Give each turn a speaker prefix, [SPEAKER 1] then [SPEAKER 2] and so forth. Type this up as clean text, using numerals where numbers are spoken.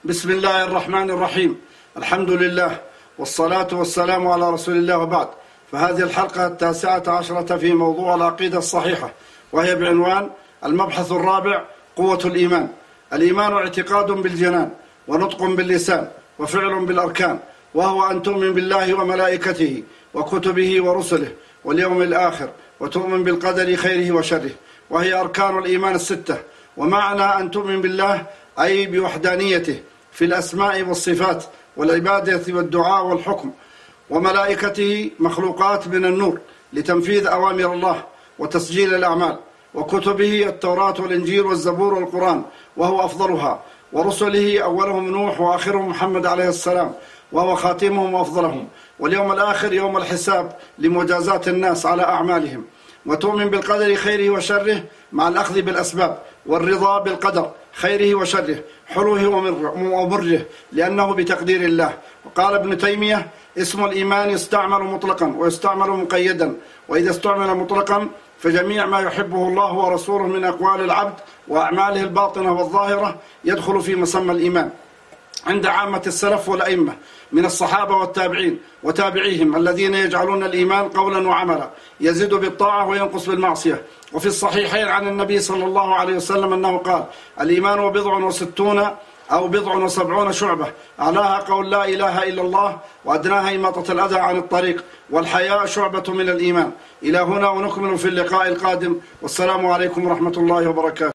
[SPEAKER 1] بسم الله الرحمن الرحيم. الحمد لله والصلاة والسلام على رسول الله، وبعد. فهذه الحلقة 19 في موضوع العقيدة الصحيحة، وهي بعنوان المبحث الرابع: قوة الإيمان. الإيمان اعتقاد بالجنان، ونطق باللسان، وفعل بالأركان، وهو أن تؤمن بالله وملائكته وكتبه ورسله واليوم الآخر، وتؤمن بالقدر خيره وشره، وهي أركان الإيمان الستة. ومعنى أن تؤمن بالله أي بوحدانيته في الأسماء والصفات والعبادة والدعاء والحكم، وملائكته مخلوقات من النور لتنفيذ أوامر الله وتسجيل الأعمال، وكتبه التوراة والإنجيل والزبور والقرآن وهو أفضلها، ورسله أولهم نوح وآخرهم محمد عليه السلام وهو خاتمهم وأفضلهم، واليوم الآخر يوم الحساب لمجازاة الناس على أعمالهم. وتؤمن بالقدر خيره وشره مع الأخذ بالأسباب، والرضا بالقدر خيره وشره حلوه ومره لأنه بتقدير الله. وقال ابن تيمية: اسم الإيمان يستعمل مطلقا ويستعمل مقيدا، وإذا استعمل مطلقا فجميع ما يحبه الله ورسوله من أقوال العبد وأعماله الباطنة والظاهرة يدخل في مسمى الإيمان عند عامة السلف والأئمة من الصحابة والتابعين وتابعيهم، الذين يجعلون الإيمان قولا وعملا يزيد بالطاعة وينقص بالمعصية. وفي الصحيحين عن النبي صلى الله عليه وسلم أنه قال: الإيمان 67 أو 70 شعبة، أعلاها قول لا إله إلا الله، وأدناها إماطة الأذى عن الطريق، والحياء شعبة من الإيمان. إلى هنا، ونكمل في اللقاء القادم، والسلام عليكم ورحمة الله وبركاته.